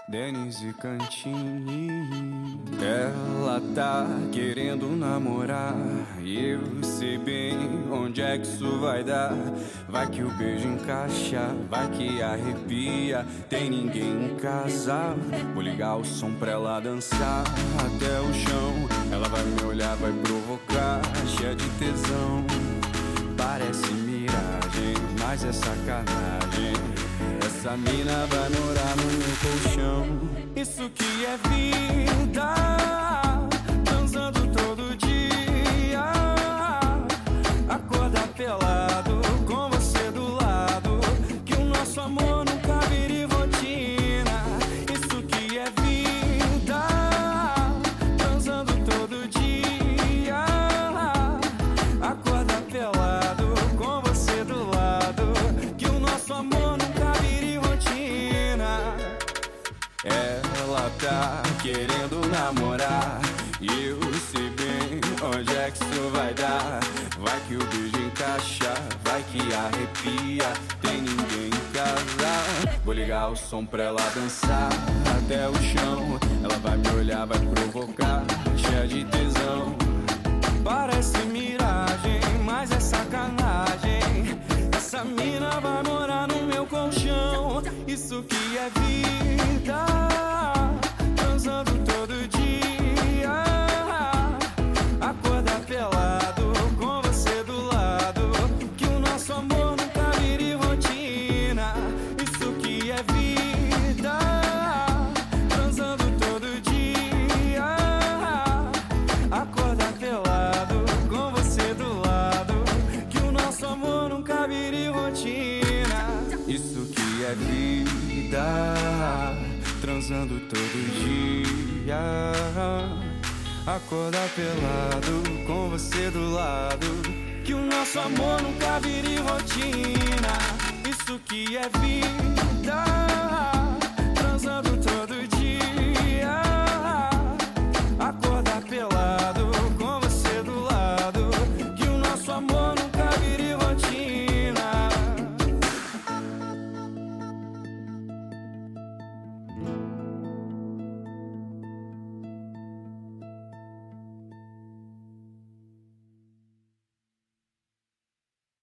Denise Cantini. Ela tá querendo namorar e eu sei bem onde é que isso vai dar. Vai que o beijo encaixa, vai que arrepia. Tem ninguém em casa, vou ligar o som pra ela dançar até o chão. Ela vai me olhar, vai provocar, cheia de tesão. Parece miragem, mas é sacanagem. Essa mina vai morar no meu colchão. Isso que é vida, transando todo dia. Acordar pelado, com você do lado. Que o nosso amor nunca vire rotina. Isso que é vida, transando todo dia. Acordar pelado, com você do lado. Que o nosso amor nunca vire rotina. Ela tá querendo namorar e eu sei bem onde é que isso vai dar. Vai que o beijo encaixa, vai que arrepia. Tem ninguém em casa, vou ligar o som pra ela dançar até o chão. Ela vai me olhar, vai provocar, cheia de tesão. Parece miragem, mas é sacanagem. Essa mina vai morar no meu colchão. Isso que é vida, transando todo dia. Acordar pelado, com você do lado. Que o nosso amor nunca vire rotina. Isso que é vida, transando todo dia. Acordar pelado, com você do lado. Que o nosso amor nunca vire rotina. Isso que é vida, transando todo dia. Acordar pelado, com você do lado. Que o nosso amor nunca vire rotina. Isso que é vida.